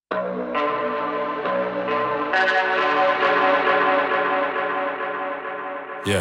Yeah.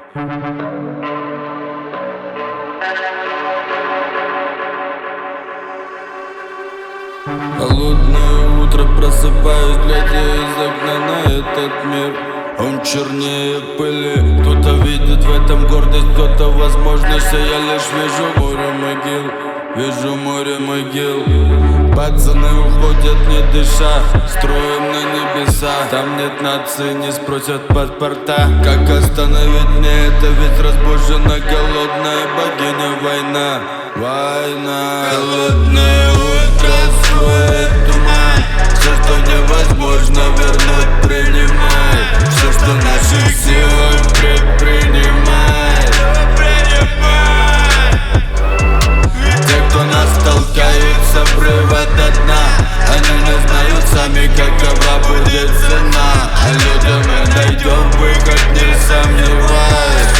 Холодное утро, просыпаюсь, глядя из окна на этот мир. Он чернее пыли. Кто-то видит в этом гордость, кто-то возможность, а я лишь вижу море могил. Вижу море могил. Пацаны уходят не дыша, строим на небеса. Там нет нации, не спросят паспорта. Как остановить мне это, ведь разбужена голодная богиня война. Война. Холодное утро, свой туман. Все, что невозможно вернуть, принимай. Все, что в наших силах, предпринимай. Те, кто нас толкают с обрыва до дна, они не знают сами, какова будет цена. А людям мы найдем выход, не сомневаясь.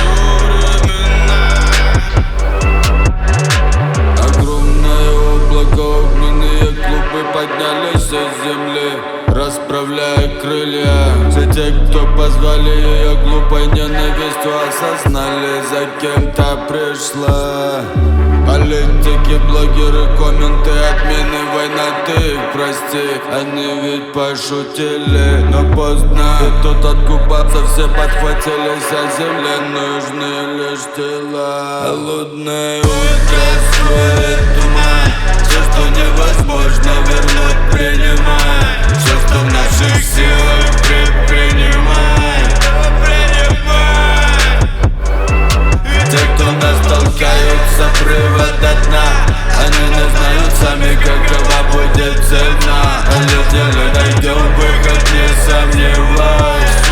Огромное облако, огненные клубы поднялись из земли, расправляя крылья. Все те, кто позвали ее глупой ненавистью, осознали, за кем-то пришла. Политики, блогеры, комменты, отмены, война, ты их прости. Они ведь пошутили, но поздно. И тут откупаться все подхватились, а земле нужны лишь тела. Холодное утро, свой туман. Все, что невозможно вернуть, принимай. Все, что в наших силах, предпринимай. Те, кто нас толкают с обрыва до дна, они не знают сами, какова будет цена. А людям найдем выход, не сомневаясь.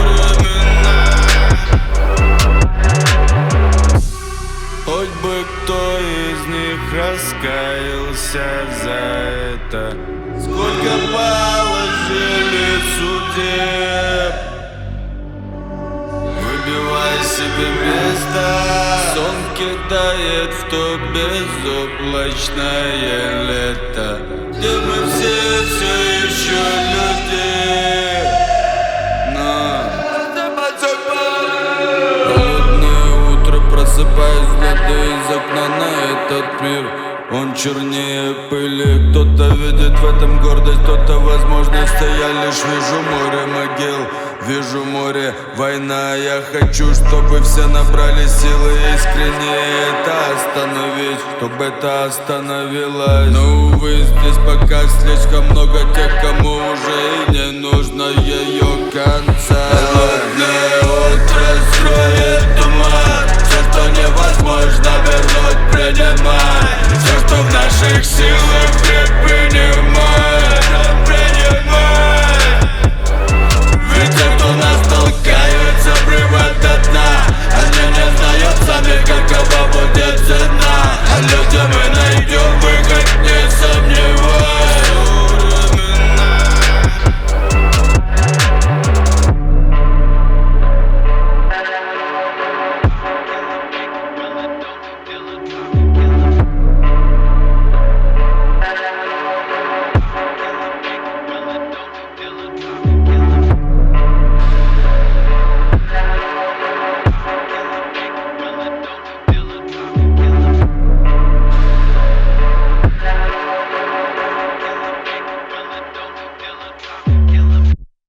Хоть бы кто из них раскаялся за это. Сколько положили судеб, выбивай себе место. Сон кидает в то безоблачное лето, где мы все еще люди. Но холодное утро, просыпаюсь, глядя из окна на этот мир. Он чернее пыли. Кто-то видит в этом гордость, кто-то возможность, а я лишь вижу море могил. Вижу море, война. Я хочу, чтобы все набрали силы искренне это остановить, чтобы это остановилось. Но увы, здесь пока слишком много тех, кому